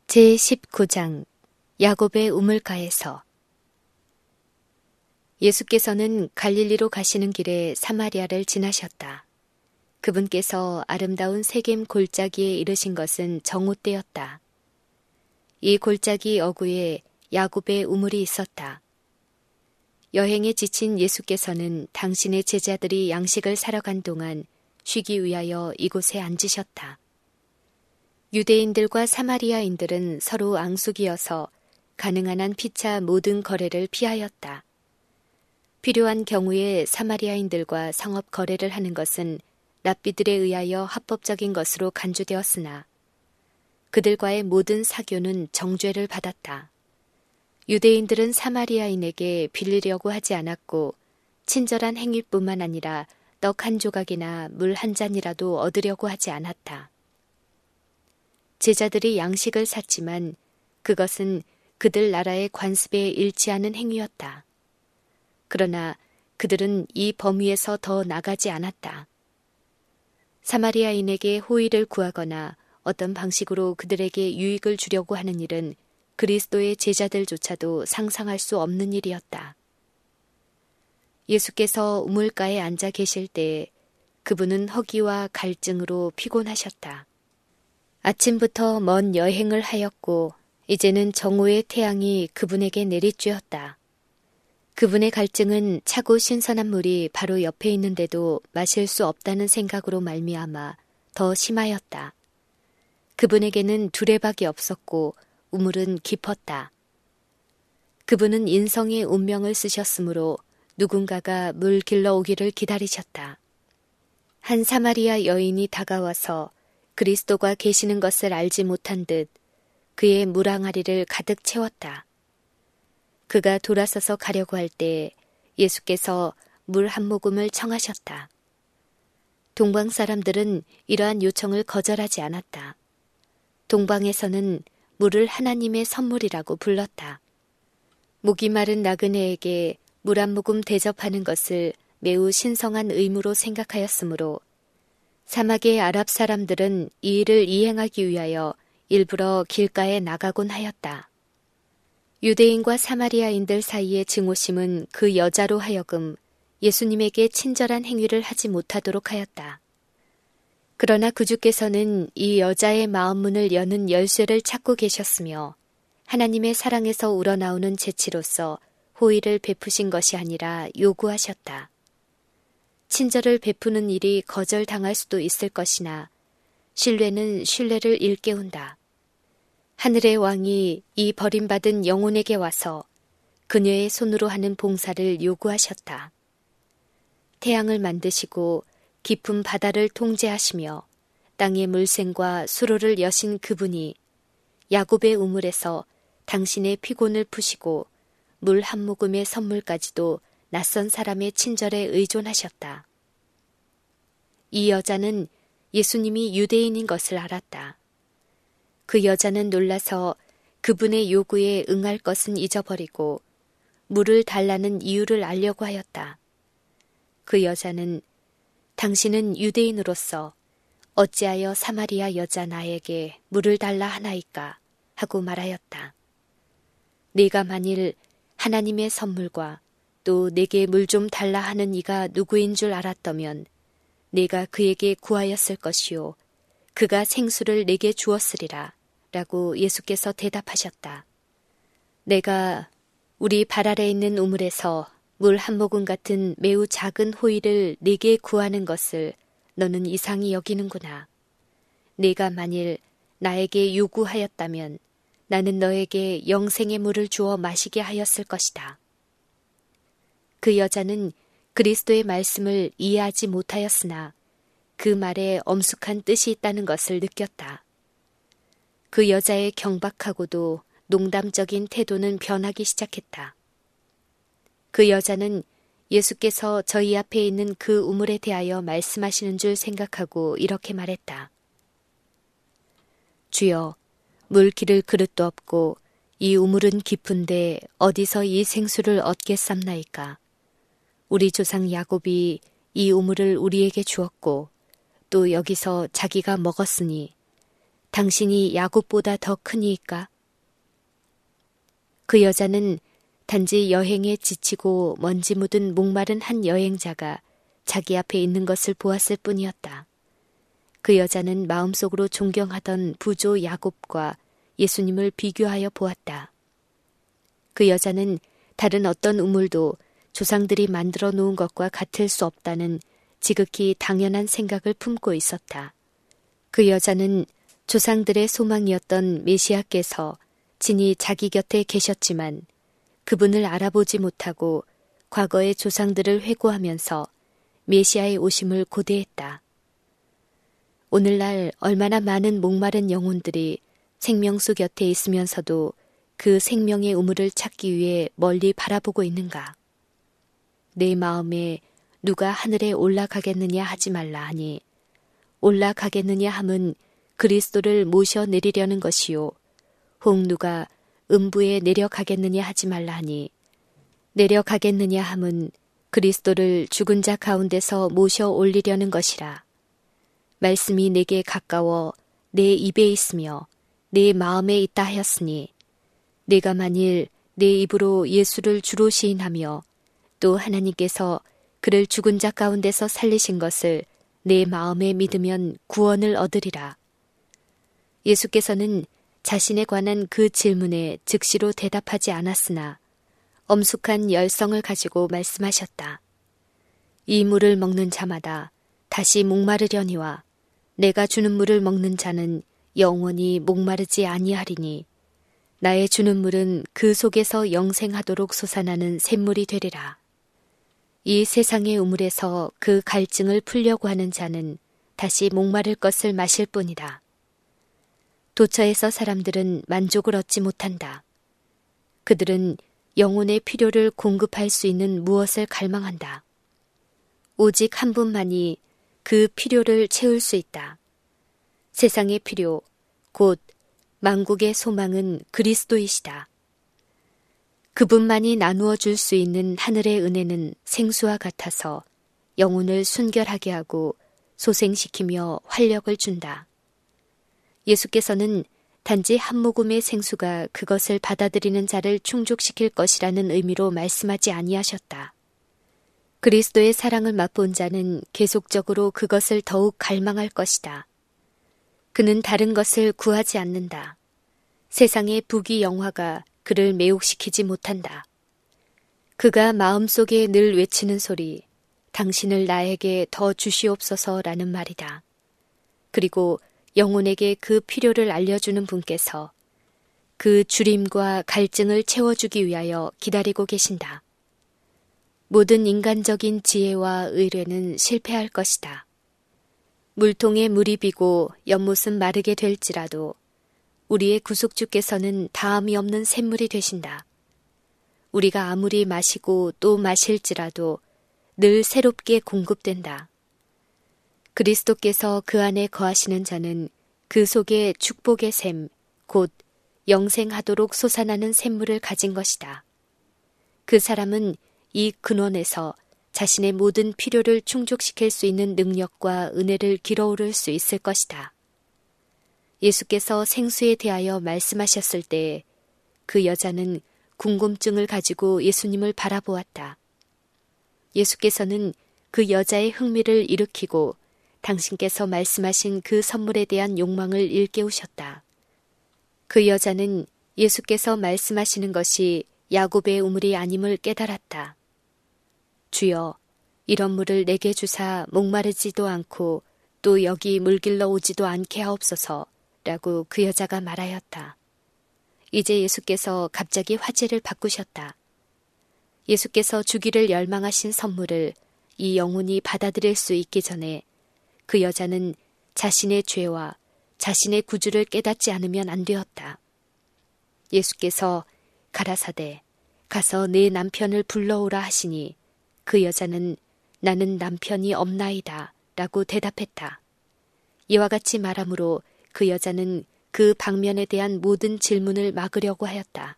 제19장 야곱의 우물가에서. 예수께서는 갈릴리로 가시는 길에 사마리아를 지나셨다. 그분께서 아름다운 세겜 골짜기에 이르신 것은 정오 때였다. 이 골짜기 어구에 야곱의 우물이 있었다. 여행에 지친 예수께서는 당신의 제자들이 양식을 사러 간 동안 쉬기 위하여 이곳에 앉으셨다. 유대인들과 사마리아인들은 서로 앙숙이어서 가능한 한 피차 모든 거래를 피하였다. 필요한 경우에 사마리아인들과 상업 거래를 하는 것은 랍비들에 의하여 합법적인 것으로 간주되었으나 그들과의 모든 사교는 정죄를 받았다. 유대인들은 사마리아인에게 빌리려고 하지 않았고 친절한 행위뿐만 아니라 떡 한 조각이나 물 한 잔이라도 얻으려고 하지 않았다. 제자들이 양식을 샀지만 그것은 그들 나라의 관습에 일치하는 행위였다. 그러나 그들은 이 범위에서 더 나가지 않았다. 사마리아인에게 호의를 구하거나 어떤 방식으로 그들에게 유익을 주려고 하는 일은 그리스도의 제자들조차도 상상할 수 없는 일이었다. 예수께서 우물가에 앉아 계실 때에 그분은 허기와 갈증으로 피곤하셨다. 아침부터 먼 여행을 하였고 이제는 정오의 태양이 그분에게 내리쬐었다. 그분의 갈증은 차고 신선한 물이 바로 옆에 있는데도 마실 수 없다는 생각으로 말미암아 더 심하였다. 그분에게는 두레박이 없었고 우물은 깊었다. 그분은 인성의 운명을 쓰셨으므로 누군가가 물 길러오기를 기다리셨다. 한 사마리아 여인이 다가와서 그리스도가 계시는 것을 알지 못한 듯 그의 물항아리를 가득 채웠다. 그가 돌아서서 가려고 할 때 예수께서 물 한 모금을 청하셨다. 동방 사람들은 이러한 요청을 거절하지 않았다. 동방에서는 물을 하나님의 선물이라고 불렀다. 목이 마른 나그네에게 물 한 모금 대접하는 것을 매우 신성한 의무로 생각하였으므로 사막의 아랍 사람들은 이 일을 이행하기 위하여 일부러 길가에 나가곤 하였다. 유대인과 사마리아인들 사이의 증오심은 그 여자로 하여금 예수님에게 친절한 행위를 하지 못하도록 하였다. 그러나 구주께서는 이 여자의 마음 문을 여는 열쇠를 찾고 계셨으며 하나님의 사랑에서 우러나오는 재치로서 호의를 베푸신 것이 아니라 요구하셨다. 친절을 베푸는 일이 거절당할 수도 있을 것이나 신뢰는 신뢰를 일깨운다. 하늘의 왕이 이 버림받은 영혼에게 와서 그녀의 손으로 하는 봉사를 요구하셨다. 태양을 만드시고 깊은 바다를 통제하시며 땅의 물샘과 수로를 여신 그분이 야곱의 우물에서 당신의 피곤을 푸시고 물 한 모금의 선물까지도 낯선 사람의 친절에 의존하셨다. 이 여자는 예수님이 유대인인 것을 알았다. 그 여자는 놀라서 그분의 요구에 응할 것은 잊어버리고 물을 달라는 이유를 알려고 하였다. 그 여자는 당신은 유대인으로서 어찌하여 사마리아 여자 나에게 물을 달라 하나이까 하고 말하였다. 네가 만일 하나님의 선물과 또 내게 물 좀 달라 하는 이가 누구인 줄 알았다면 내가 그에게 구하였을 것이요 그가 생수를 내게 주었으리라 라고 예수께서 대답하셨다. 내가 우리 발 아래 있는 우물에서 물 한 모금 같은 매우 작은 호의를 내게 구하는 것을 너는 이상히 여기는구나. 네가 만일 나에게 요구하였다면 나는 너에게 영생의 물을 주어 마시게 하였을 것이다. 그 여자는 그리스도의 말씀을 이해하지 못하였으나 그 말에 엄숙한 뜻이 있다는 것을 느꼈다. 그 여자의 경박하고도 농담적인 태도는 변하기 시작했다. 그 여자는 예수께서 저희 앞에 있는 그 우물에 대하여 말씀하시는 줄 생각하고 이렇게 말했다. 주여, 물 기를 그릇도 없고 이 우물은 깊은데 어디서 이 생수를 얻겠삼나이까. 우리 조상 야곱이 이 우물을 우리에게 주었고 또 여기서 자기가 먹었으니 당신이 야곱보다 더 크니이까? 그 여자는 단지 여행에 지치고 먼지 묻은 목마른 한 여행자가 자기 앞에 있는 것을 보았을 뿐이었다. 그 여자는 마음속으로 존경하던 부조 야곱과 예수님을 비교하여 보았다. 그 여자는 다른 어떤 우물도 조상들이 만들어 놓은 것과 같을 수 없다는 지극히 당연한 생각을 품고 있었다. 그 여자는 조상들의 소망이었던 메시아께서 친히 자기 곁에 계셨지만 그분을 알아보지 못하고 과거의 조상들을 회고하면서 메시아의 오심을 고대했다. 오늘날 얼마나 많은 목마른 영혼들이 생명수 곁에 있으면서도 그 생명의 우물을 찾기 위해 멀리 바라보고 있는가. 내 마음에 누가 하늘에 올라가겠느냐 하지 말라 하니 올라가겠느냐 함은 그리스도를 모셔 내리려는 것이요 혹 누가 음부에 내려가겠느냐 하지 말라 하니 내려가겠느냐 함은 그리스도를 죽은 자 가운데서 모셔 올리려는 것이라. 말씀이 내게 가까워 내 입에 있으며 내 마음에 있다 하였으니 내가 만일 내 입으로 예수를 주로 시인하며 또 하나님께서 그를 죽은 자 가운데서 살리신 것을 내 마음에 믿으면 구원을 얻으리라. 예수께서는 자신에 관한 그 질문에 즉시로 대답하지 않았으나 엄숙한 열성을 가지고 말씀하셨다. 이 물을 먹는 자마다 다시 목마르려니와 내가 주는 물을 먹는 자는 영원히 목마르지 아니하리니 나의 주는 물은 그 속에서 영생하도록 솟아나는 샘물이 되리라. 이 세상의 우물에서 그 갈증을 풀려고 하는 자는 다시 목마를 것을 마실 뿐이다. 도처에서 사람들은 만족을 얻지 못한다. 그들은 영혼의 필요를 공급할 수 있는 무엇을 갈망한다. 오직 한 분만이 그 필요를 채울 수 있다. 세상의 필요, 곧 만국의 소망은 그리스도이시다. 그분만이 나누어 줄 수 있는 하늘의 은혜는 생수와 같아서 영혼을 순결하게 하고 소생시키며 활력을 준다. 예수께서는 단지 한 모금의 생수가 그것을 받아들이는 자를 충족시킬 것이라는 의미로 말씀하지 아니하셨다. 그리스도의 사랑을 맛본 자는 계속적으로 그것을 더욱 갈망할 것이다. 그는 다른 것을 구하지 않는다. 세상의 부귀 영화가 그를 매혹시키지 못한다. 그가 마음속에 늘 외치는 소리, 당신을 나에게 더 주시옵소서라는 말이다. 그리고 영혼에게 그 필요를 알려주는 분께서 그 주림과 갈증을 채워주기 위하여 기다리고 계신다. 모든 인간적인 지혜와 의뢰는 실패할 것이다. 물통에 물이 비고 연못은 마르게 될지라도 우리의 구속주께서는 다함이 없는 샘물이 되신다. 우리가 아무리 마시고 또 마실지라도 늘 새롭게 공급된다. 그리스도께서 그 안에 거하시는 자는 그 속에 축복의 샘, 곧 영생하도록 솟아나는 샘물을 가진 것이다. 그 사람은 이 근원에서 자신의 모든 필요를 충족시킬 수 있는 능력과 은혜를 길어오를 수 있을 것이다. 예수께서 생수에 대하여 말씀하셨을 때 그 여자는 궁금증을 가지고 예수님을 바라보았다. 예수께서는 그 여자의 흥미를 일으키고 당신께서 말씀하신 그 선물에 대한 욕망을 일깨우셨다. 그 여자는 예수께서 말씀하시는 것이 야곱의 우물이 아님을 깨달았다. 주여, 이런 물을 내게 주사 목마르지도 않고 또 여기 물길러 오지도 않게 하옵소서 라고 그 여자가 말하였다. 이제 예수께서 갑자기 화제를 바꾸셨다. 예수께서 주기를 열망하신 선물을 이 영혼이 받아들일 수 있기 전에 그 여자는 자신의 죄와 자신의 구주를 깨닫지 않으면 안 되었다. 예수께서 가라사대 가서 내 남편을 불러오라 하시니 그 여자는 나는 남편이 없나이다 라고 대답했다. 이와 같이 말하므로 그 여자는 그 방면에 대한 모든 질문을 막으려고 하였다.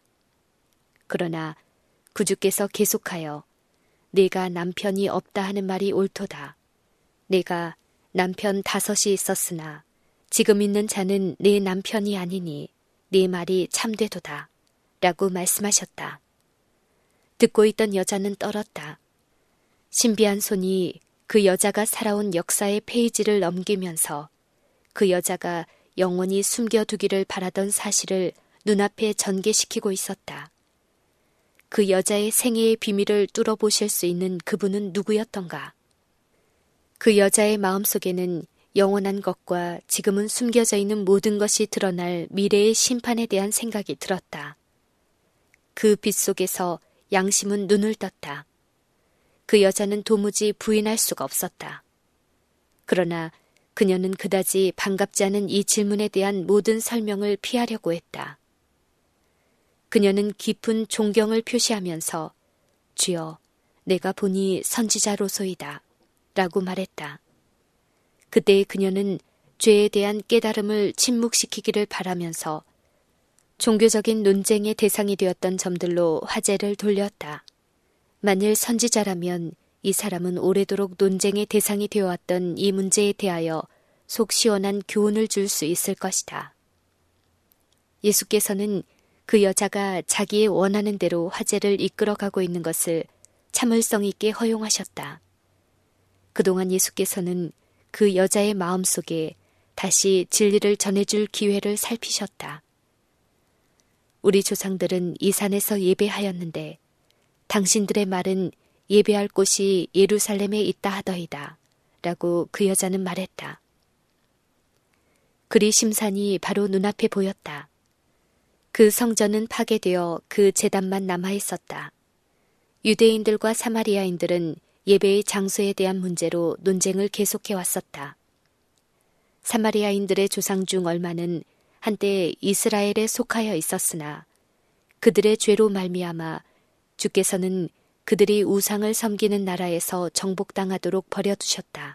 그러나 구주께서 계속하여 내가 남편이 없다 하는 말이 옳도다. 내가 남편 5이 있었으나 지금 있는 자는 내 남편이 아니니 네 말이 참되도다. 라고 말씀하셨다. 듣고 있던 여자는 떨었다. 신비한 손이 그 여자가 살아온 역사의 페이지를 넘기면서 그 여자가 영원히 숨겨두기를 바라던 사실을 눈앞에 전개시키고 있었다. 그 여자의 생애의 비밀을 뚫어보실 수 있는 그분은 누구였던가? 그 여자의 마음속에는 영원한 것과 지금은 숨겨져 있는 모든 것이 드러날 미래의 심판에 대한 생각이 들었다. 그 빛 속에서 양심은 눈을 떴다. 그 여자는 도무지 부인할 수가 없었다. 그러나 그녀는 그다지 반갑지 않은 이 질문에 대한 모든 설명을 피하려고 했다. 그녀는 깊은 존경을 표시하면서 주여, 내가 보니 선지자로소이다. 라고 말했다. 그때 그녀는 죄에 대한 깨달음을 침묵시키기를 바라면서 종교적인 논쟁의 대상이 되었던 점들로 화제를 돌렸다. 만일 선지자라면 이 사람은 오래도록 논쟁의 대상이 되어왔던 이 문제에 대하여 속 시원한 교훈을 줄 수 있을 것이다. 예수께서는 그 여자가 자기의 원하는 대로 화제를 이끌어가고 있는 것을 참을성 있게 허용하셨다. 그동안 예수께서는 그 여자의 마음속에 다시 진리를 전해줄 기회를 살피셨다. 우리 조상들은 이 산에서 예배하였는데 당신들의 말은 예배할 곳이 예루살렘에 있다 하더이다. 라고 그 여자는 말했다. 그리 심산이 바로 눈앞에 보였다. 그 성전은 파괴되어 그 제단만 남아있었다. 유대인들과 사마리아인들은 예배의 장소에 대한 문제로 논쟁을 계속해 왔었다. 사마리아인들의 조상 중 얼마는 한때 이스라엘에 속하여 있었으나 그들의 죄로 말미암아 주께서는 그들이 우상을 섬기는 나라에서 정복당하도록 버려두셨다.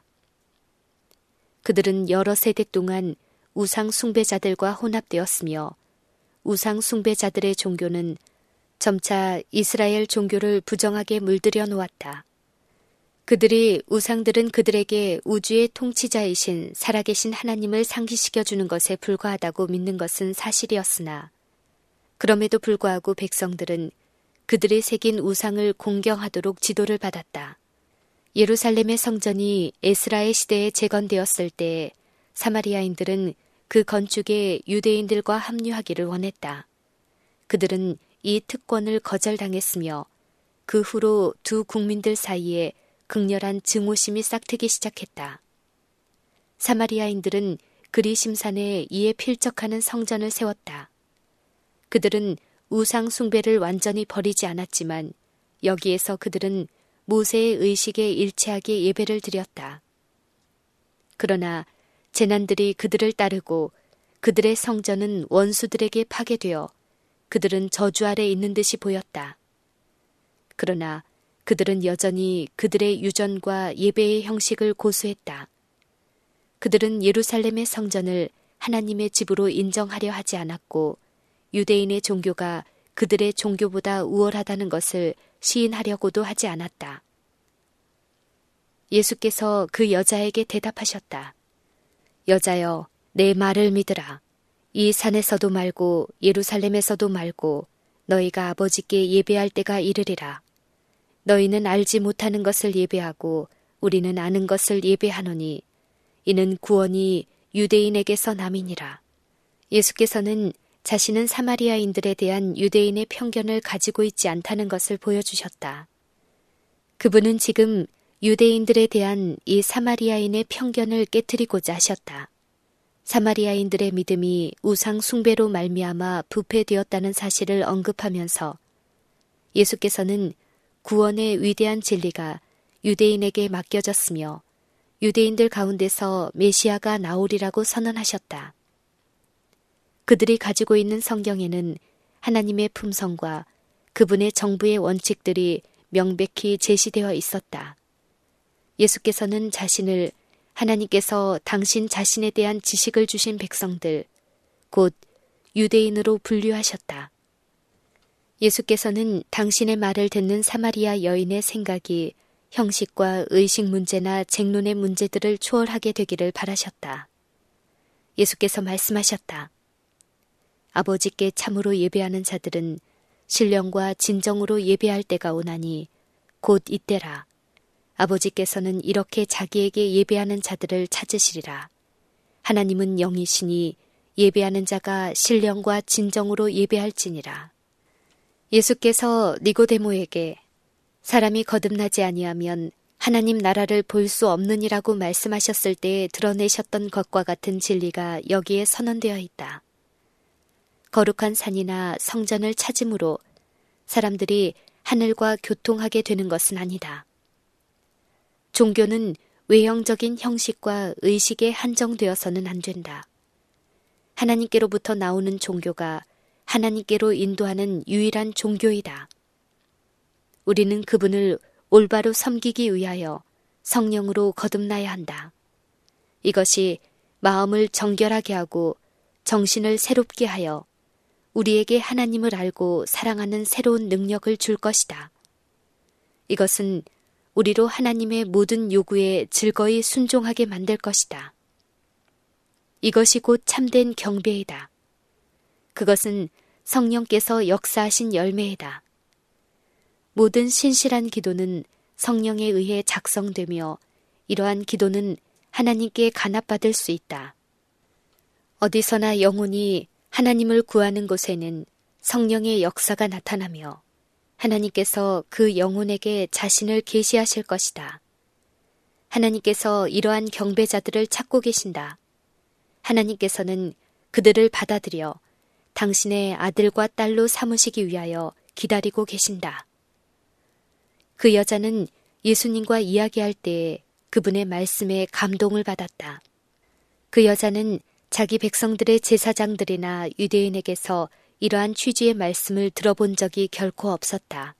그들은 여러 세대 동안 우상 숭배자들과 혼합되었으며 우상 숭배자들의 종교는 점차 이스라엘 종교를 부정하게 물들여 놓았다. 그들이 우상들은 그들에게 우주의 통치자이신 살아계신 하나님을 상기시켜주는 것에 불과하다고 믿는 것은 사실이었으나 그럼에도 불구하고 백성들은 그들이 새긴 우상을 공경하도록 지도를 받았다. 예루살렘의 성전이 에스라의 시대에 재건되었을 때 사마리아인들은 그 건축에 유대인들과 합류하기를 원했다. 그들은 이 특권을 거절당했으며 그 후로 두 국민들 사이에 극렬한 증오심이 싹트기 시작했다. 사마리아인들은 그리심산에 이에 필적하는 성전을 세웠다. 그들은 우상 숭배를 완전히 버리지 않았지만 여기에서 그들은 모세의 의식에 일치하게 예배를 드렸다. 그러나 재난들이 그들을 따르고 그들의 성전은 원수들에게 파괴되어 그들은 저주 아래 있는 듯이 보였다. 그러나 그들은 여전히 그들의 유전과 예배의 형식을 고수했다. 그들은 예루살렘의 성전을 하나님의 집으로 인정하려 하지 않았고 유대인의 종교가 그들의 종교보다 우월하다는 것을 시인하려고도 하지 않았다. 예수께서 그 여자에게 대답하셨다. 여자여, 내 말을 믿으라. 이 산에서도 말고 예루살렘에서도 말고 너희가 아버지께 예배할 때가 이르리라. 너희는 알지 못하는 것을 예배하고 우리는 아는 것을 예배하노니 이는 구원이 유대인에게서 남이니라. 예수께서는 자신은 사마리아인들에 대한 유대인의 편견을 가지고 있지 않다는 것을 보여주셨다. 그분은 지금 유대인들에 대한 이 사마리아인의 편견을 깨트리고자 하셨다. 사마리아인들의 믿음이 우상 숭배로 말미암아 부패되었다는 사실을 언급하면서 예수께서는 구원의 위대한 진리가 유대인에게 맡겨졌으며 유대인들 가운데서 메시아가 나오리라고 선언하셨다. 그들이 가지고 있는 성경에는 하나님의 품성과 그분의 정부의 원칙들이 명백히 제시되어 있었다. 예수께서는 자신을 하나님께서 당신 자신에 대한 지식을 주신 백성들, 곧 유대인으로 분류하셨다. 예수께서는 당신의 말을 듣는 사마리아 여인의 생각이 형식과 의식 문제나 쟁론의 문제들을 초월하게 되기를 바라셨다. 예수께서 말씀하셨다. 아버지께 참으로 예배하는 자들은 신령과 진정으로 예배할 때가 오나니 곧 이때라. 아버지께서는 이렇게 자기에게 예배하는 자들을 찾으시리라. 하나님은 영이시니 예배하는 자가 신령과 진정으로 예배할지니라. 예수께서 니고데모에게 사람이 거듭나지 아니하면 하나님 나라를 볼 수 없느니라고 말씀하셨을 때에 드러내셨던 것과 같은 진리가 여기에 선언되어 있다. 거룩한 산이나 성전을 찾음으로 사람들이 하늘과 교통하게 되는 것은 아니다. 종교는 외형적인 형식과 의식에 한정되어서는 안 된다. 하나님께로부터 나오는 종교가 하나님께로 인도하는 유일한 종교이다. 우리는 그분을 올바로 섬기기 위하여 성령으로 거듭나야 한다. 이것이 마음을 정결하게 하고 정신을 새롭게 하여 우리에게 하나님을 알고 사랑하는 새로운 능력을 줄 것이다. 이것은 우리로 하나님의 모든 요구에 즐거이 순종하게 만들 것이다. 이것이 곧 참된 경배이다. 그것은 성령께서 역사하신 열매이다. 모든 신실한 기도는 성령에 의해 작성되며 이러한 기도는 하나님께 간합받을 수 있다. 어디서나 영혼이 하나님을 구하는 곳에는 성령의 역사가 나타나며 하나님께서 그 영혼에게 자신을 계시하실 것이다. 하나님께서 이러한 경배자들을 찾고 계신다. 하나님께서는 그들을 받아들여 당신의 아들과 딸로 삼으시기 위하여 기다리고 계신다. 그 여자는 예수님과 이야기할 때에 그분의 말씀에 감동을 받았다. 그 여자는 자기 백성들의 제사장들이나 유대인에게서 이러한 취지의 말씀을 들어본 적이 결코 없었다.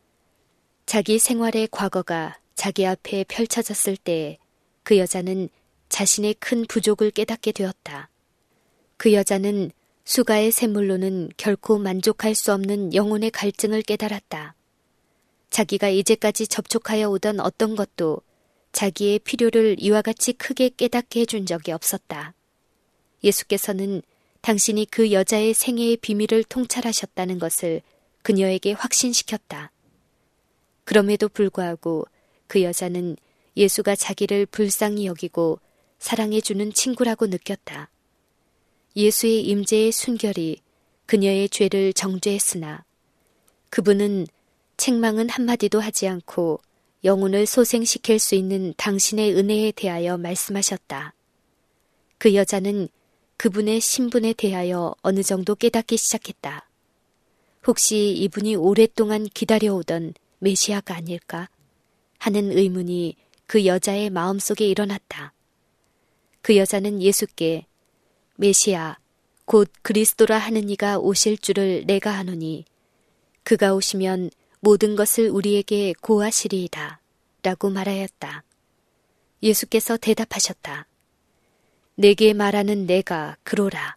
자기 생활의 과거가 자기 앞에 펼쳐졌을 때에 그 여자는 자신의 큰 부족을 깨닫게 되었다. 그 여자는 수가의 샘물로는 결코 만족할 수 없는 영혼의 갈증을 깨달았다. 자기가 이제까지 접촉하여 오던 어떤 것도 자기의 필요를 이와 같이 크게 깨닫게 해준 적이 없었다. 예수께서는 당신이 그 여자의 생애의 비밀을 통찰하셨다는 것을 그녀에게 확신시켰다. 그럼에도 불구하고 그 여자는 예수가 자기를 불쌍히 여기고 사랑해주는 친구라고 느꼈다. 예수의 임재의 순결이 그녀의 죄를 정죄했으나 그분은 책망은 한마디도 하지 않고 영혼을 소생시킬 수 있는 당신의 은혜에 대하여 말씀하셨다. 그 여자는 그분의 신분에 대하여 어느 정도 깨닫기 시작했다. 혹시 이분이 오랫동안 기다려오던 메시아가 아닐까 하는 의문이 그 여자의 마음속에 일어났다. 그 여자는 예수께 메시아 곧 그리스도라 하는 이가 오실 줄을 내가 아노니 그가 오시면 모든 것을 우리에게 고하시리이다 라고 말하였다. 예수께서 대답하셨다. 내게 말하는 내가 그로라.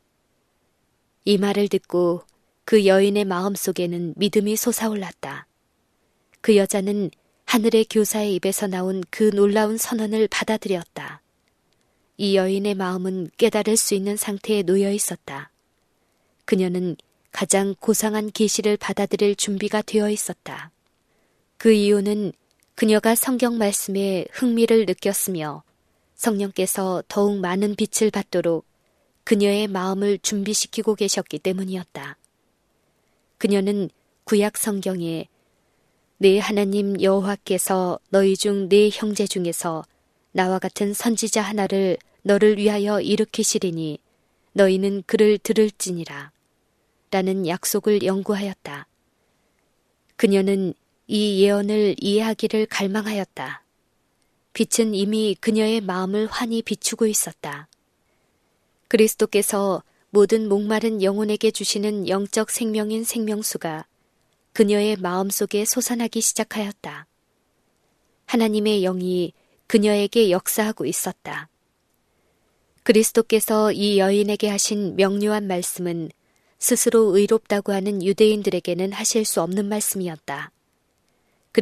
이 말을 듣고 그 여인의 마음속에는 믿음이 솟아올랐다. 그 여자는 하늘의 교사의 입에서 나온 그 놀라운 선언을 받아들였다. 이 여인의 마음은 깨달을 수 있는 상태에 놓여 있었다. 그녀는 가장 고상한 계시를 받아들일 준비가 되어 있었다. 그 이유는 그녀가 성경 말씀에 흥미를 느꼈으며 성령께서 더욱 많은 빛을 받도록 그녀의 마음을 준비시키고 계셨기 때문이었다. 그녀는 구약 성경에 내 하나님 여호와께서 너희 중 네 형제 중에서 나와 같은 선지자 하나를 너를 위하여 일으키시리니 너희는 그를 들을지니라 라는 약속을 연구하였다. 그녀는 이 예언을 이해하기를 갈망하였다. 빛은 이미 그녀의 마음을 환히 비추고 있었다. 그리스도께서 모든 목마른 영혼에게 주시는 영적 생명인 생명수가 그녀의 마음속에 솟아나기 시작하였다. 하나님의 영이 그녀에게 역사하고 있었다. 그리스도께서 이 여인에게 하신 명료한 말씀은 스스로 의롭다고 하는 유대인들에게는 하실 수 없는 말씀이었다.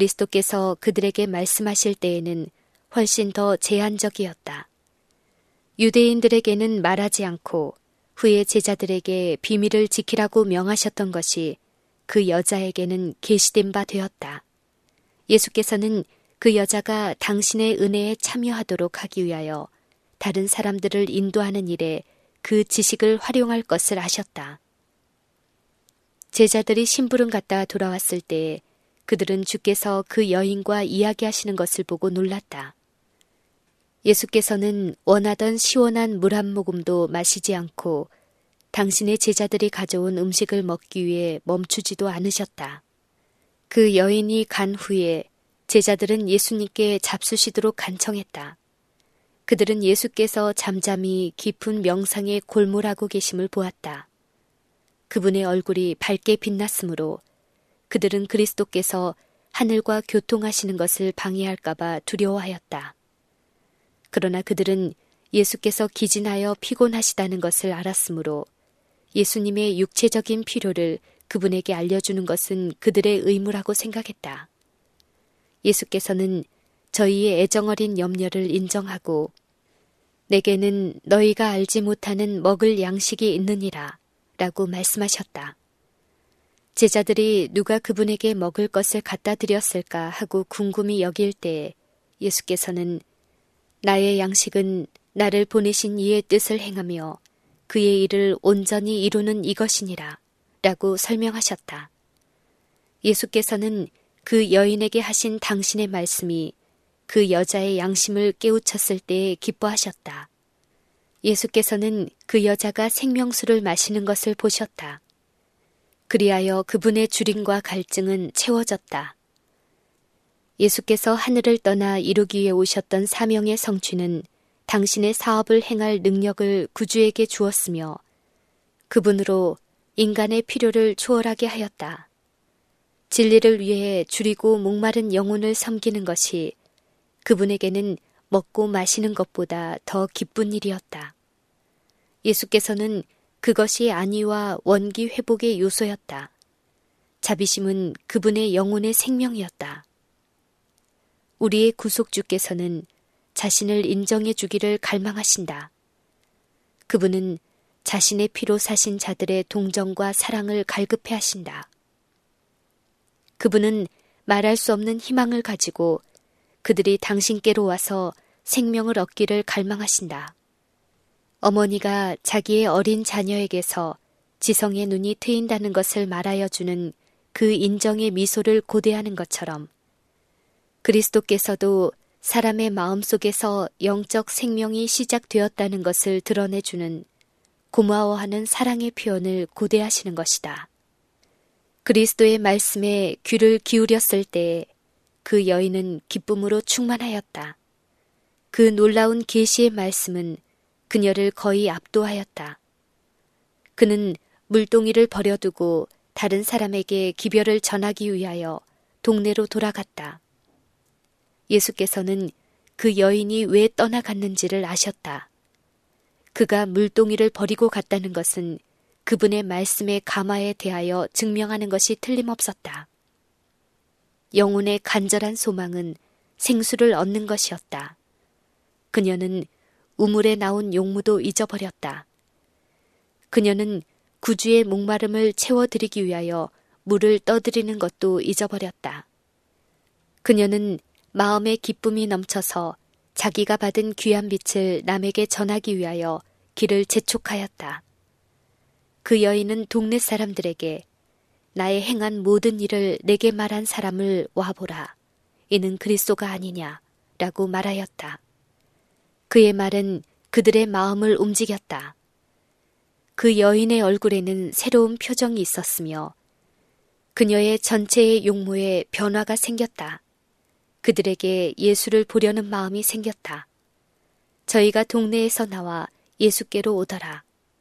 그리스도께서 그들에게 말씀하실 때에는 훨씬 더 제한적이었다. 유대인들에게는 말하지 않고 후에 제자들에게 비밀을 지키라고 명하셨던 것이 그 여자에게는 계시된 바 되었다. 예수께서는 그 여자가 당신의 은혜에 참여하도록 하기 위하여 다른 사람들을 인도하는 일에 그 지식을 활용할 것을 아셨다. 제자들이 심부름 갔다 돌아왔을 때 그들은 주께서 그 여인과 이야기하시는 것을 보고 놀랐다. 예수께서는 원하던 시원한 물 한 모금도 마시지 않고 당신의 제자들이 가져온 음식을 먹기 위해 멈추지도 않으셨다. 그 여인이 간 후에 제자들은 예수님께 잡수시도록 간청했다. 그들은 예수께서 잠잠히 깊은 명상에 골몰하고 계심을 보았다. 그분의 얼굴이 밝게 빛났으므로 그들은 그리스도께서 하늘과 교통하시는 것을 방해할까봐 두려워하였다. 그러나 그들은 예수께서 기진하여 피곤하시다는 것을 알았으므로 예수님의 육체적인 필요를 그분에게 알려주는 것은 그들의 의무라고 생각했다. 예수께서는 저희의 애정어린 염려를 인정하고 내게는 너희가 알지 못하는 먹을 양식이 있느니라 라고 말씀하셨다. 제자들이 누가 그분에게 먹을 것을 갖다 드렸을까 하고 궁금히 여길 때에 예수께서는 나의 양식은 나를 보내신 이의 뜻을 행하며 그의 일을 온전히 이루는 이것이니라 라고 설명하셨다. 예수께서는 그 여인에게 하신 당신의 말씀이 그 여자의 양심을 깨우쳤을 때에 기뻐하셨다. 예수께서는 그 여자가 생명수를 마시는 것을 보셨다. 그리하여 그분의 주림과 갈증은 채워졌다. 예수께서 하늘을 떠나 이루기 위해 오셨던 사명의 성취는 당신의 사업을 행할 능력을 구주에게 주었으며 그분으로 인간의 필요를 초월하게 하였다. 진리를 위해 줄이고 목마른 영혼을 섬기는 것이 그분에게는 먹고 마시는 것보다 더 기쁜 일이었다. 예수께서는 그것이 안위와 원기 회복의 요소였다. 자비심은 그분의 영혼의 생명이었다. 우리의 구속주께서는 자신을 인정해 주기를 갈망하신다. 그분은 자신의 피로 사신 자들의 동정과 사랑을 갈급해 하신다. 그분은 말할 수 없는 희망을 가지고 그들이 당신께로 와서 생명을 얻기를 갈망하신다. 어머니가 자기의 어린 자녀에게서 지성의 눈이 트인다는 것을 말하여 주는 그 인정의 미소를 고대하는 것처럼 그리스도께서도 사람의 마음속에서 영적 생명이 시작되었다는 것을 드러내주는 고마워하는 사랑의 표현을 고대하시는 것이다. 그리스도의 말씀에 귀를 기울였을 때 그 여인은 기쁨으로 충만하였다. 그 놀라운 계시의 말씀은 그녀를 거의 압도하였다. 그는 물동이를 버려두고 다른 사람에게 기별을 전하기 위하여 동네로 돌아갔다. 예수께서는 그 여인이 왜 떠나갔는지를 아셨다. 그가 물동이를 버리고 갔다는 것은 그분의 말씀의 가마에 대하여 증명하는 것이 틀림없었다. 영혼의 간절한 소망은 생수를 얻는 것이었다. 그녀는 우물에 나온 용무도 잊어버렸다. 그녀는 구주의 목마름을 채워드리기 위하여 물을 떠드리는 것도 잊어버렸다. 그녀는 마음의 기쁨이 넘쳐서 자기가 받은 귀한 빛을 남에게 전하기 위하여 길을 재촉하였다. 그 여인은 동네 사람들에게 나의 행한 모든 일을 내게 말한 사람을 와보라. 이는 그리스도가 아니냐 라고 말하였다. 그의 말은 그들의 마음을 움직였다. 그 여인의 얼굴에는 새로운 표정이 있었으며 그녀의 전체의 용모에 변화가 생겼다. 그들에게 예수를 보려는 마음이 생겼다. 저희가 동네에서 나와 예수께로 오더라.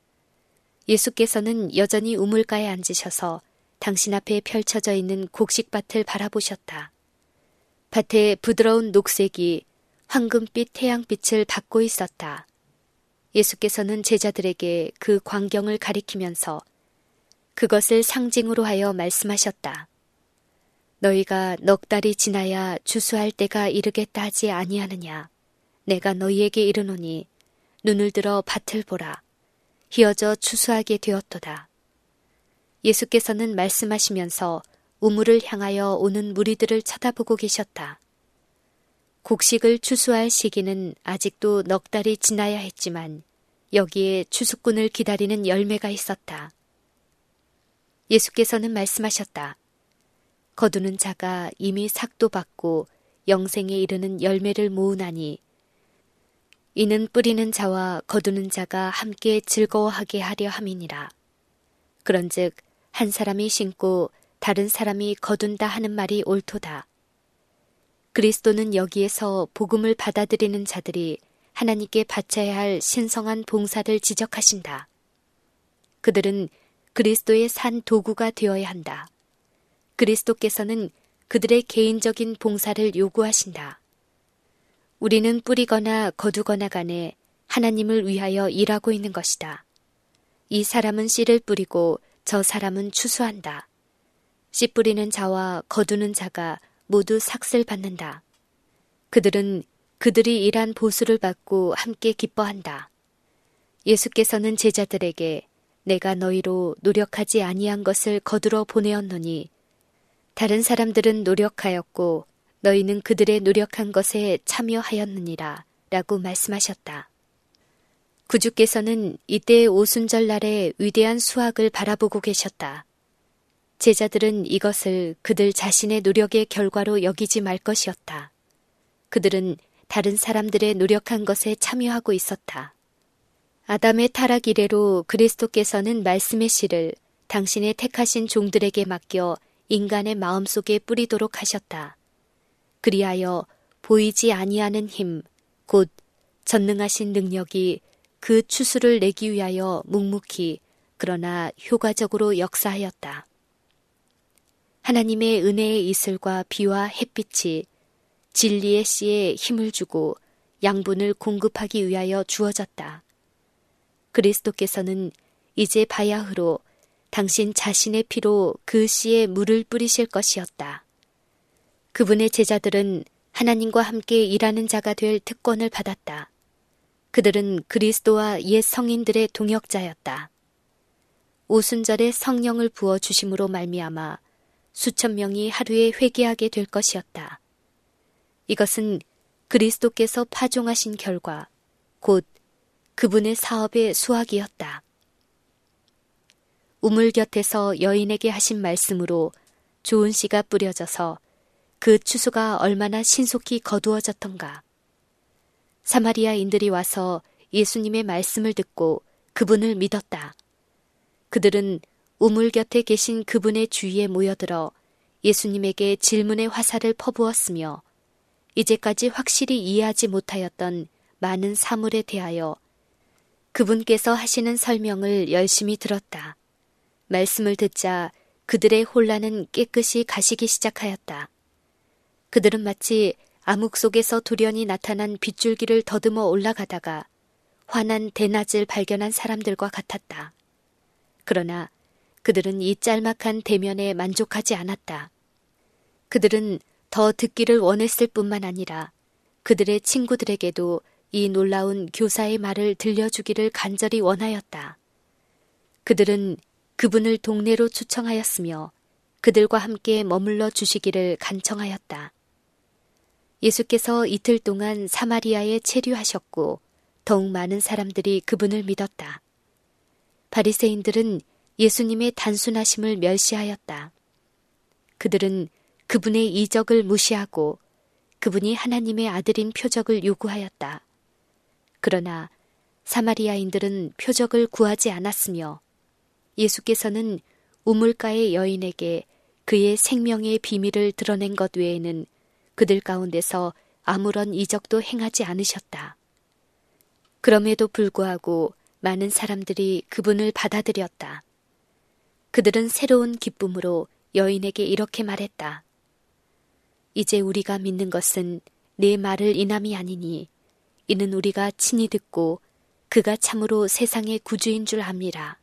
예수께서는 여전히 우물가에 앉으셔서 당신 앞에 펼쳐져 있는 곡식밭을 바라보셨다. 밭에 부드러운 녹색이 황금빛 태양빛을 받고 있었다. 예수께서는 제자들에게 그 광경을 가리키면서 그것을 상징으로 하여 말씀하셨다. 너희가 넉 달이 지나야 주수할 때가 이르겠다 하지 아니하느냐. 내가 너희에게 이르노니 눈을 들어 밭을 보라. 희어져 추수하게 되었도다. 예수께서는 말씀하시면서 우물을 향하여 오는 무리들을 쳐다보고 계셨다. 곡식을 추수할 시기는 아직도 넉 달이 지나야 했지만 여기에 추수꾼을 기다리는 열매가 있었다. 예수께서는 말씀하셨다. 거두는 자가 이미 삭도 받고 영생에 이르는 열매를 모으나니 이는 뿌리는 자와 거두는 자가 함께 즐거워하게 하려 함이니라. 그런즉 한 사람이 심고 다른 사람이 거둔다 하는 말이 옳도다. 그리스도는 여기에서 복음을 받아들이는 자들이 하나님께 바쳐야 할 신성한 봉사를 지적하신다. 그들은 그리스도의 산 도구가 되어야 한다. 그리스도께서는 그들의 개인적인 봉사를 요구하신다. 우리는 뿌리거나 거두거나 간에 하나님을 위하여 일하고 있는 것이다. 이 사람은 씨를 뿌리고 저 사람은 추수한다. 씨 뿌리는 자와 거두는 자가 모두 삭슬 받는다. 그들은 그들이 일한 보수를 받고 함께 기뻐한다. 예수께서는 제자들에게 내가 너희로 노력하지 아니한 것을 거두러 보내었노니 다른 사람들은 노력하였고 너희는 그들의 노력한 것에 참여하였느니라 라고 말씀하셨다. 구주께서는 이때의 오순절날의 위대한 수확을 바라보고 계셨다. 제자들은 이것을 그들 자신의 노력의 결과로 여기지 말 것이었다. 그들은 다른 사람들의 노력한 것에 참여하고 있었다. 아담의 타락 이래로 그리스도께서는 말씀의 씨를 당신의 택하신 종들에게 맡겨 인간의 마음속에 뿌리도록 하셨다. 그리하여 보이지 아니하는 힘, 곧 전능하신 능력이 그 추수를 내기 위하여 묵묵히 그러나 효과적으로 역사하였다. 하나님의 은혜의 이슬과 비와 햇빛이 진리의 씨에 힘을 주고 양분을 공급하기 위하여 주어졌다. 그리스도께서는 이제 바야흐로 당신 자신의 피로 그 씨에 물을 뿌리실 것이었다. 그분의 제자들은 하나님과 함께 일하는 자가 될 특권을 받았다. 그들은 그리스도와 옛 성인들의 동역자였다. 오순절에 성령을 부어 주심으로 말미암아 수천 명이 하루에 회개하게 될 것이었다. 이것은 그리스도께서 파종하신 결과, 곧 그분의 사업의 수확이었다. 우물 곁에서 여인에게 하신 말씀으로 좋은 씨가 뿌려져서 그 추수가 얼마나 신속히 거두어졌던가. 사마리아인들이 와서 예수님의 말씀을 듣고 그분을 믿었다. 그들은 우물 곁에 계신 그분의 주위에 모여들어 예수님에게 질문의 화살을 퍼부었으며 이제까지 확실히 이해하지 못하였던 많은 사물에 대하여 그분께서 하시는 설명을 열심히 들었다. 말씀을 듣자 그들의 혼란은 깨끗이 가시기 시작하였다. 그들은 마치 암흑 속에서 돌연히 나타난 빗줄기를 더듬어 올라가다가 환한 대낮을 발견한 사람들과 같았다. 그러나 그들은 이 짤막한 대면에 만족하지 않았다. 그들은 더 듣기를 원했을 뿐만 아니라 그들의 친구들에게도 이 놀라운 교사의 말을 들려주기를 간절히 원하였다. 그들은 그분을 동네로 초청하였으며 그들과 함께 머물러 주시기를 간청하였다. 예수께서 이틀 동안 사마리아에 체류하셨고 더욱 많은 사람들이 그분을 믿었다. 바리새인들은 예수님의 단순하심을 멸시하였다. 그들은 그분의 이적을 무시하고 그분이 하나님의 아들인 표적을 요구하였다. 그러나 사마리아인들은 표적을 구하지 않았으며 예수께서는 우물가의 여인에게 그의 생명의 비밀을 드러낸 것 외에는 그들 가운데서 아무런 이적도 행하지 않으셨다. 그럼에도 불구하고 많은 사람들이 그분을 받아들였다. 그들은 새로운 기쁨으로 여인에게 이렇게 말했다. 이제 우리가 믿는 것은 네 말을 인함이 아니니 이는 우리가 친히 듣고 그가 참으로 세상의 구주인 줄 압니다.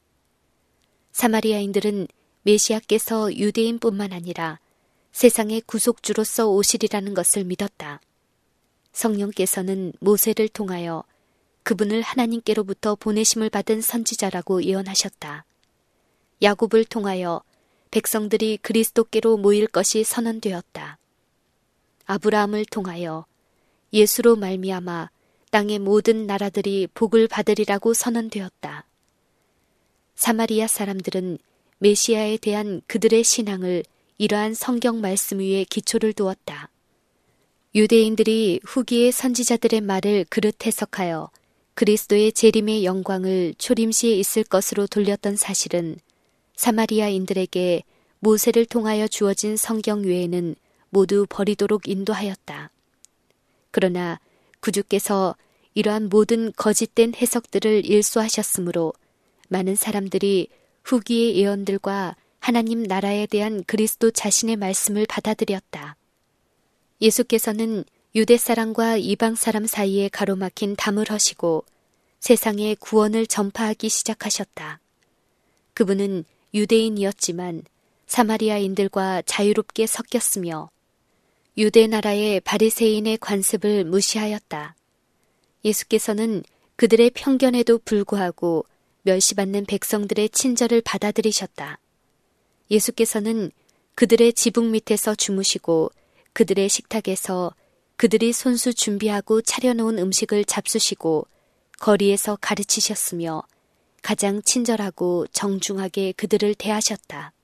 사마리아인들은 메시아께서 유대인뿐만 아니라 세상의 구속주로서 오시리라는 것을 믿었다. 성령께서는 모세를 통하여 그분을 하나님께로부터 보내심을 받은 선지자라고 예언하셨다. 야곱을 통하여 백성들이 그리스도께로 모일 것이 선언되었다. 아브라함을 통하여 예수로 말미암아 땅의 모든 나라들이 복을 받으리라고 선언되었다. 사마리아 사람들은 메시아에 대한 그들의 신앙을 이러한 성경 말씀 위에 기초를 두었다. 유대인들이 후기의 선지자들의 말을 그릇 해석하여 그리스도의 재림의 영광을 초림시에 있을 것으로 돌렸던 사실은 사마리아인들에게 모세를 통하여 주어진 성경 외에는 모두 버리도록 인도하였다. 그러나 구주께서 이러한 모든 거짓된 해석들을 일소하셨으므로 많은 사람들이 후기의 예언들과 하나님 나라에 대한 그리스도 자신의 말씀을 받아들였다. 예수께서는 유대 사람과 이방 사람 사이에 가로막힌 담을 허시고 세상에 구원을 전파하기 시작하셨다. 그분은 유대인이었지만 사마리아인들과 자유롭게 섞였으며 유대 나라의 바리새인의 관습을 무시하였다. 예수께서는 그들의 편견에도 불구하고 멸시받는 백성들의 친절을 받아들이셨다. 예수께서는 그들의 지붕 밑에서 주무시고 그들의 식탁에서 그들이 손수 준비하고 차려놓은 음식을 잡수시고 거리에서 가르치셨으며 가장 친절하고 정중하게 그들을 대하셨다.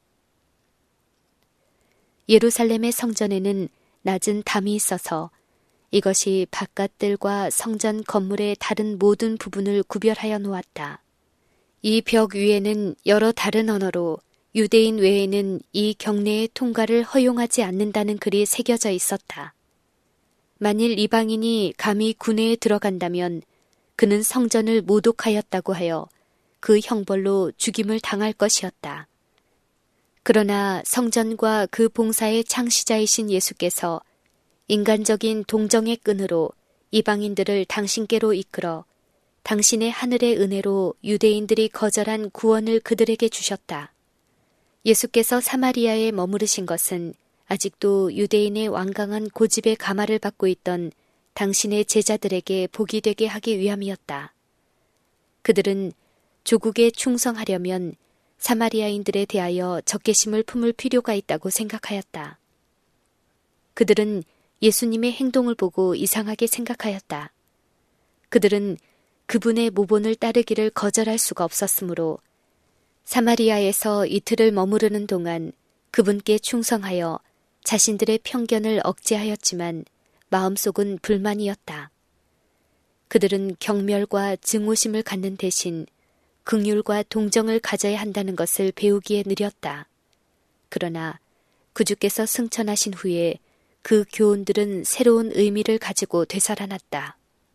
예루살렘의 성전에는 낮은 담이 있어서 이것이 바깥들과 성전 건물의 다른 모든 부분을 구별하여 놓았다. 이 벽 위에는 여러 다른 언어로 유대인 외에는 이 경내의 통과를 허용하지 않는다는 글이 새겨져 있었다. 만일 이방인이 감히 군내에 들어간다면 그는 성전을 모독하였다고 하여 그 형벌로 죽임을 당할 것이었다. 그러나 성전과 그 봉사의 창시자이신 예수께서 인간적인 동정의 끈으로 이방인들을 당신께로 이끌어 당신의 하늘의 은혜로 유대인들이 거절한 구원을 그들에게 주셨다. 예수께서 사마리아에 머무르신 것은 아직도 유대인의 완강한 고집의 가마를 받고 있던 당신의 제자들에게 복이 되게 하기 위함이었다. 그들은 조국에 충성하려면 사마리아인들에 대하여 적개심을 품을 필요가 있다고 생각하였다. 그들은 예수님의 행동을 보고 이상하게 생각하였다. 그들은 그분의 모본을 따르기를 거절할 수가 없었으므로 사마리아에서 이틀을 머무르는 동안 그분께 충성하여 자신들의 편견을 억제하였지만 마음속은 불만이었다. 그들은 경멸과 증오심을 갖는 대신 긍휼과 동정을 가져야 한다는 것을 배우기에 느렸다. 그러나 구주께서 승천하신 후에 그 교훈들은 새로운 의미를 가지고 되살아났다.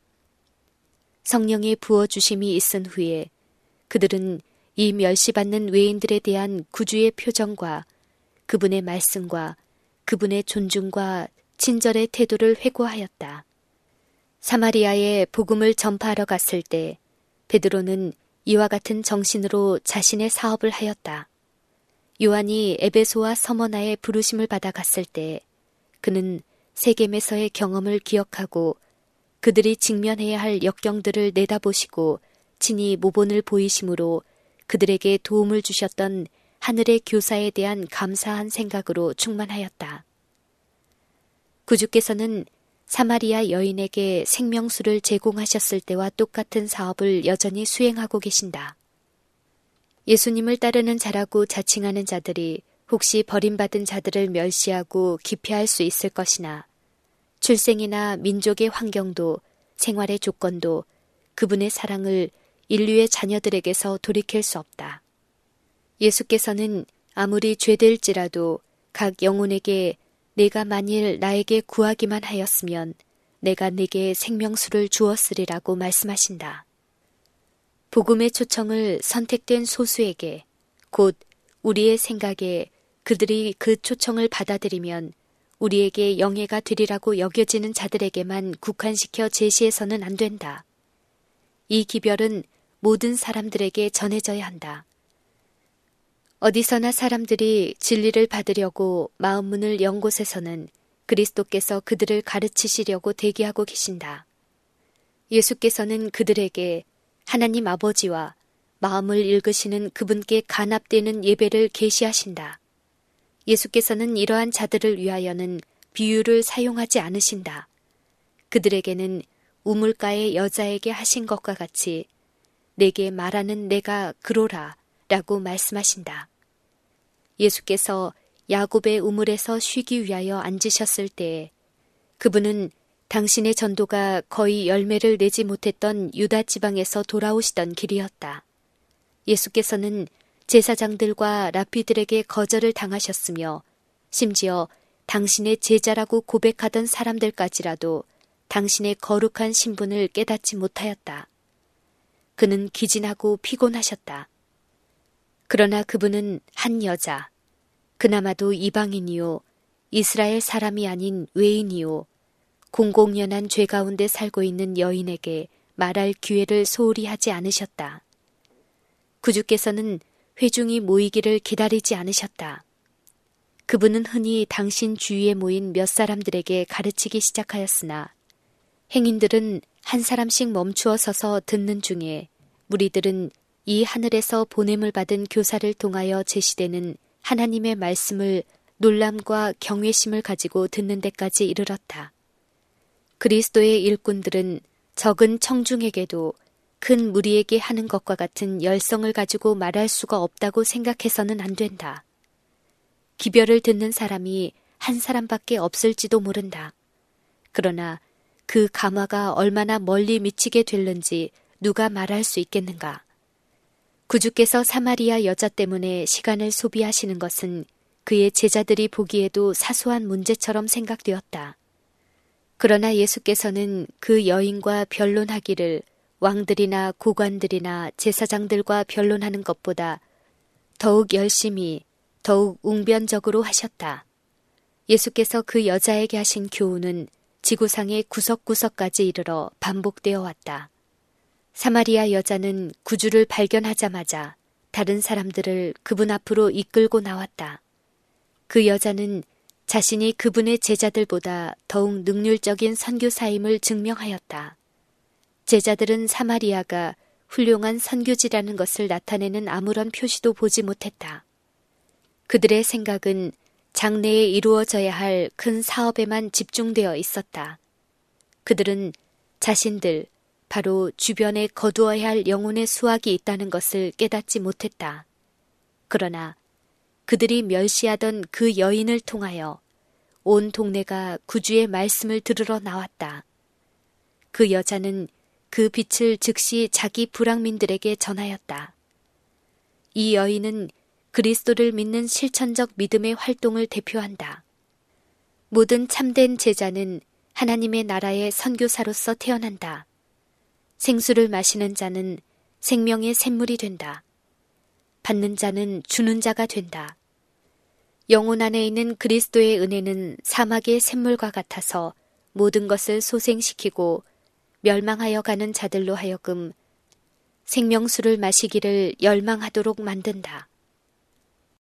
성령의 부어주심이 있은 후에 그들은 이 멸시받는 외인들에 대한 구주의 표정과 그분의 말씀과 그분의 존중과 친절의 태도를 회고하였다. 사마리아에 복음을 전파하러 갔을 때 베드로는 이와 같은 정신으로 자신의 사업을 하였다. 요한이 에베소와 서머나에 부르심을 받아 갔을 때 그는 세겜에서의 경험을 기억하고 그들이 직면해야 할 역경들을 내다보시고 친히 모본을 보이심으로 그들에게 도움을 주셨던 하늘의 교사에 대한 감사한 생각으로 충만하였다. 구주께서는 사마리아 여인에게 생명수를 제공하셨을 때와 똑같은 사업을 여전히 수행하고 계신다. 예수님을 따르는 자라고 자칭하는 자들이 혹시 버림받은 자들을 멸시하고 기피할 수 있을 것이나 출생이나 민족의 환경도 생활의 조건도 그분의 사랑을 인류의 자녀들에게서 돌이킬 수 없다. 예수께서는 아무리 죄될지라도 각 영혼에게 내가 만일 나에게 구하기만 하였으면 내가 네게 생명수를 주었으리라고 말씀하신다. 복음의 초청을 선택된 소수에게 곧 우리의 생각에 그들이 그 초청을 받아들이면 우리에게 영예가 되리라고 여겨지는 자들에게만 국한시켜 제시해서는 안 된다. 이 기별은 모든 사람들에게 전해져야 한다. 어디서나 사람들이 진리를 받으려고 마음문을 연 곳에서는 그리스도께서 그들을 가르치시려고 대기하고 계신다. 예수께서는 그들에게 하나님 아버지와 마음을 읽으시는 그분께 간합되는 예배를 계시하신다. 예수께서는 이러한 자들을 위하여는 비유를 사용하지 않으신다. 그들에게는 우물가의 여자에게 하신 것과 같이 내게 말하는 내가 그로라 라고 말씀하신다. 예수께서 야곱의 우물에서 쉬기 위하여 앉으셨을 때에 그분은 당신의 전도가 거의 열매를 내지 못했던 유다 지방에서 돌아오시던 길이었다. 예수께서는 제사장들과 랍비들에게 거절을 당하셨으며 심지어 당신의 제자라고 고백하던 사람들까지라도 당신의 거룩한 신분을 깨닫지 못하였다. 그는 기진하고 피곤하셨다. 그러나 그분은 한 여자, 그나마도 이방인이요 이스라엘 사람이 아닌 외인이요 공공연한 죄 가운데 살고 있는 여인에게 말할 기회를 소홀히 하지 않으셨다. 구주께서는 회중이 모이기를 기다리지 않으셨다. 그분은 흔히 당신 주위에 모인 몇 사람들에게 가르치기 시작하였으나 행인들은 한 사람씩 멈추어 서서 듣는 중에 무리들은 이 하늘에서 보냄을 받은 교사를 통하여 제시되는 하나님의 말씀을 놀람과 경외심을 가지고 듣는 데까지 이르렀다. 그리스도의 일꾼들은 적은 청중에게도 큰 무리에게 하는 것과 같은 열성을 가지고 말할 수가 없다고 생각해서는 안 된다. 기별을 듣는 사람이 한 사람밖에 없을지도 모른다. 그러나 그 감화가 얼마나 멀리 미치게 될는지 누가 말할 수 있겠는가. 구주께서 사마리아 여자 때문에 시간을 소비하시는 것은 그의 제자들이 보기에도 사소한 문제처럼 생각되었다. 그러나 예수께서는 그 여인과 변론하기를 왕들이나 고관들이나 제사장들과 변론하는 것보다 더욱 열심히, 더욱 웅변적으로 하셨다. 예수께서 그 여자에게 하신 교훈은 지구상의 구석구석까지 이르러 반복되어 왔다. 사마리아 여자는 구주를 발견하자마자 다른 사람들을 그분 앞으로 이끌고 나왔다. 그 여자는 자신이 그분의 제자들보다 더욱 능률적인 선교사임을 증명하였다. 제자들은 사마리아가 훌륭한 선교지라는 것을 나타내는 아무런 표시도 보지 못했다. 그들의 생각은 장래에 이루어져야 할 큰 사업에만 집중되어 있었다. 그들은 자신들, 바로 주변에 거두어야 할 영혼의 수확이 있다는 것을 깨닫지 못했다. 그러나 그들이 멸시하던 그 여인을 통하여 온 동네가 구주의 말씀을 들으러 나왔다. 그 여자는 그 빛을 즉시 자기 불황민들에게 전하였다. 이 여인은 그리스도를 믿는 실천적 믿음의 활동을 대표한다. 모든 참된 제자는 하나님의 나라의 선교사로서 태어난다. 생수를 마시는 자는 생명의 샘물이 된다. 받는 자는 주는 자가 된다. 영혼 안에 있는 그리스도의 은혜는 사막의 샘물과 같아서 모든 것을 소생시키고 멸망하여 가는 자들로 하여금 생명수를 마시기를 열망하도록 만든다.